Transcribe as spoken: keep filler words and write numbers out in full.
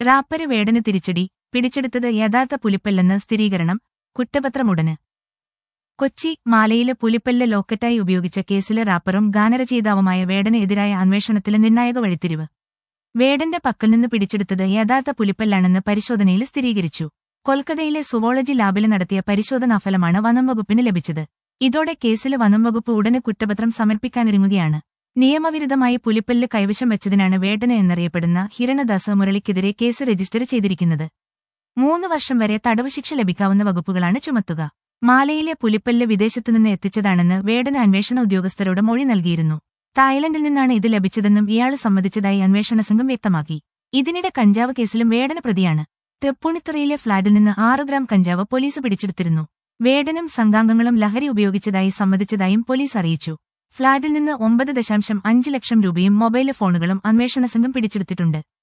റാപ്പര് വേടന് തിരിച്ചടി, പിടിച്ചെടുത്തത് യഥാർത്ഥ പുലിപ്പല്ലെന്ന് സ്ഥിരീകരണം, കുറ്റപത്രമുടന്. കൊച്ചി, മാലയില് പുലിപ്പല്ല് ലോക്കറ്റായി ഉപയോഗിച്ച കേസില് റാപ്പറും ഗാനരചയിതാവുമായ വേടന് എതിരായ അന്വേഷണത്തില് നിർണായക വഴിത്തിരിവ്. വേടന്റെ പക്കൽനിന്ന് പിടിച്ചെടുത്തത് യഥാർത്ഥ പുലിപ്പല്ലാണെന്ന് പരിശോധനയിൽ സ്ഥിരീകരിച്ചു. കൊൽക്കത്തയിലെ സുവോളജി ലാബില് നടത്തിയ പരിശോധനാഫലമാണ് വനംവകുപ്പിന് ലഭിച്ചത്. ഇതോടെ കേസില് വനംവകുപ്പ് ഉടന് കുറ്റപത്രം സമർപ്പിക്കാനൊരുങ്ങുകയാണ്. നിയമവിരുദ്ധമായി പുലിപ്പല്ല് കൈവശം വെച്ചതിനാണ് വേടന് എന്നറിയപ്പെടുന്ന ഹിരണദാസ് മുരളിക്കെതിരെ കേസ് രജിസ്റ്റർ ചെയ്തിരിക്കുന്നത്. മൂന്ന് വർഷം വരെ തടവ് ശിക്ഷ ലഭിക്കാവുന്ന വകുപ്പുകളാണ് ചുമത്തുക. മാലയിലെ പുലിപ്പല്ല് വിദേശത്തുനിന്ന് എത്തിച്ചതാണെന്ന് വേടന് അന്വേഷണ ഉദ്യോഗസ്ഥരോട് മൊഴി നൽകിയിരുന്നു. തായ്ലൻഡിൽ നിന്നാണ് ഇത് ലഭിച്ചതെന്നും ഇയാള് സമ്മതിച്ചതായി അന്വേഷണ സംഘം വ്യക്തമാക്കി. ഇതിനിടെ കഞ്ചാവ് കേസിലും വേടന് പ്രതിയാണ്. തൃപ്പൂണിത്തുറയിലെ ഫ്ളാറ്റിൽ നിന്ന് ആറ് ഗ്രാം കഞ്ചാവ് പോലീസ് പിടിച്ചെടുത്തിരുന്നു. വേടനും സംഘാംഗങ്ങളും ലഹരി ഉപയോഗിച്ചതായി സമ്മതിച്ചതായും പോലീസ് അറിയിച്ചു. ഫ്ളാറ്റിൽ നിന്ന് ഒമ്പത് ദശാംശം അഞ്ച് ലക്ഷം രൂപയും മൊബൈല് ഫോണുകളും അന്വേഷണ സംഘം പിടിച്ചെടുത്തിട്ടുണ്ട്.